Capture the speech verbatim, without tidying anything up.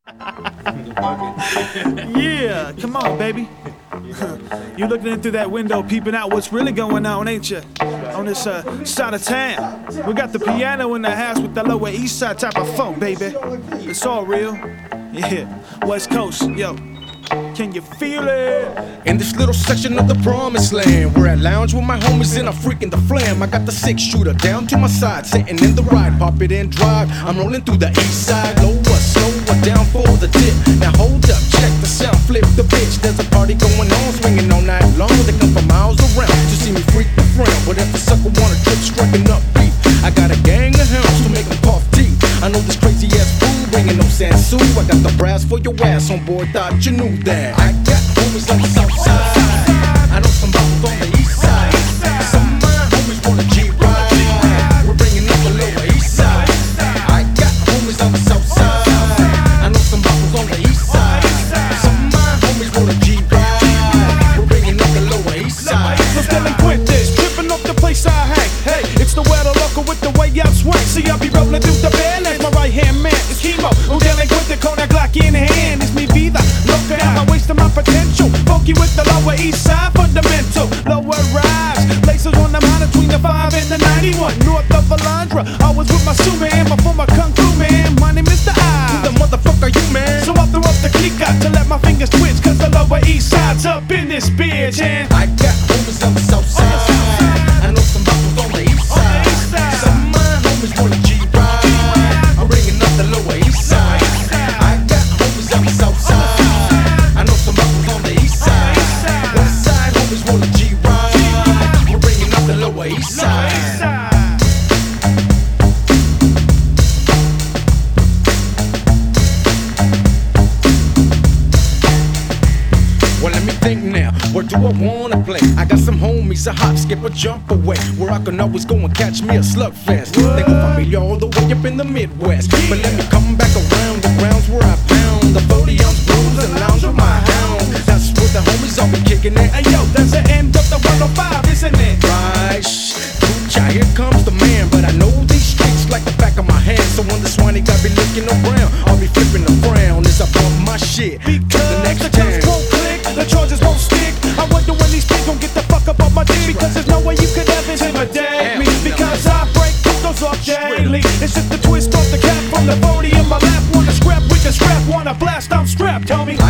Yeah, come on, baby. You looking in through that window, peeping out what's really going on, ain't you? On this uh, side of town. We got the piano in the house with the Lower East Side type of funk, baby. It's all real. Yeah, West Coast, yo. Can you feel it? In this little section of the promised land, where I lounge with my homies and I'm freaking the flam. I got the six shooter down to my side, sitting in the ride, pop it and drive. I'm rolling through the east side, lower, slower, down for the dip. Now hold up, check the sound, flip the bitch. There's a party going on, swinging all night long. They come from miles around to see me freak the frown. But if a sucker wanna trip, striking up beat, I got a gang of hounds to make them puff teeth. I know this crazy ass fool bringing no Sansu. I got the brass for your ass on board, thought you knew that. I got homies on the south side, I know some bubbles on the east side. Some of my homies wanna G-ride, we're bringing up the Lower East Side. I got homies on the south side, I know some bubbles on the east side. Some of my homies wanna G-ride, we're bringing up the Lower East Side. Los delincuentes, tripping off the place I hang. Hey, it's the weather local with the way I swing. See, I be rolling through the band as my right hand man. It's Chemo, un delincuente con a Glock in hand. It's mi vida, loca, am I wasting my potential? Funky with the Lower East Side, fundamental. Lower rise, places on the mile between the five and the ninety-one. North of Alondra, I was with my Sue man, my former kung fu man. My name is the I. Who the motherfucker you, man? So I threw up the click out to let my fingers twitch, cause the Lower East Side's up in this bitch. And I got homies on the south side, I know some bubbles on the east side. Some of my homies wanna G-ride, I'm bringing up the Lower East Side. I got homies on the south side, I know some bubbles on the east side. West side homies wanna G-ride, we're bringing up the Lower East Side. Well, let me think now, where do I wanna play? I got some homies, a hop, skip, a jump away, where I can always go and catch me a slugfest. They go familiar all the way up in the Midwest. But let me come back around the grounds where I pound the forty ounce blues and lounge with my hounds. That's where the homies all be kicking it. hey yo, that's the end of the one oh five, isn't it? Right, shh, Pooch, here comes the man. But I know these streets like the back of my hand. So when the swine got be looking around, I'll be flipping the frown as I bump my shit. Because the next the guns time. won't click, the charges won't stick. I wonder when these pigs gon' get the fuck up off my dick. Because there's no way you could ever intimidate me. Because I break those off daily. It's just the twist off the cap from the forty in my lap. Wanna scrap, we can scrap. Wanna blast, I'm strapped, homie.